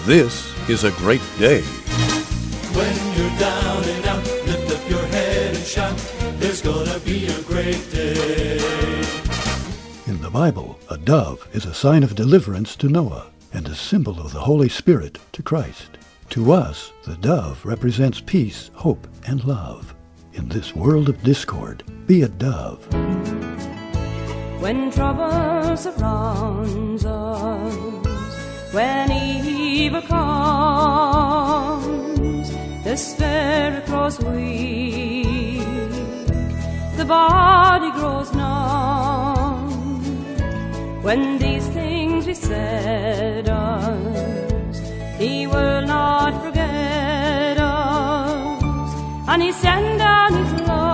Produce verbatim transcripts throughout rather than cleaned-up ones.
This is a great day. When you're down and out, lift up your head and shout, there's gonna be a great day. In the Bible, a dove is a sign of deliverance to Noah and a symbol of the Holy Spirit to Christ. To us, the dove represents peace, hope, and love. In this world of discord, be a dove. When trouble surrounds us, when evil comes, the spirit grows weak, the body grows numb. When these things beset us, He will not forget us, and He sent down His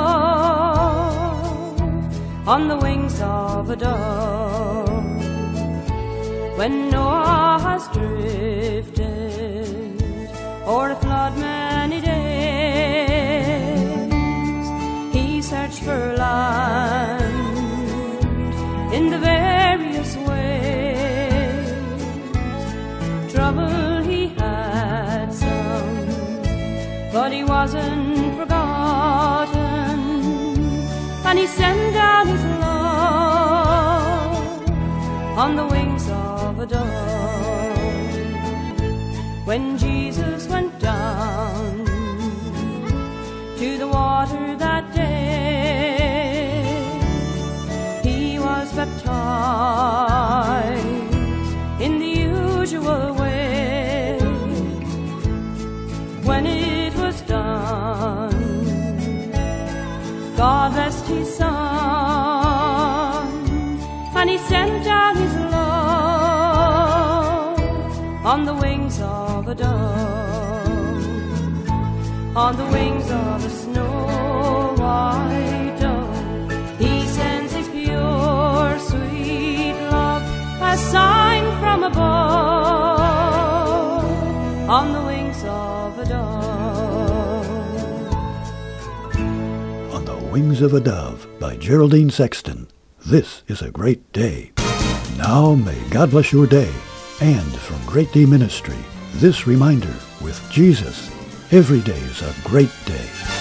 love on the wings of a dove. When Noah has drifted o'er the flood many days, he searched for land in the various ways. Trouble he had some, but he wasn't forgotten, and he sent down his love on the wings of a dove. When Jesus went down to the water that day, He was baptized in the usual way. When it was done, God blessed His Son, and He sent down His love on the wings of a dove, on the wings of a snow white dove. He sends His pure, sweet love, a sign from above, on the wings of a dove. On the Wings of a Dove by Geraldine Sexton. This is a great day. Now may God bless your day. And from Great Day Ministry, this reminder: with Jesus, every day is a great day.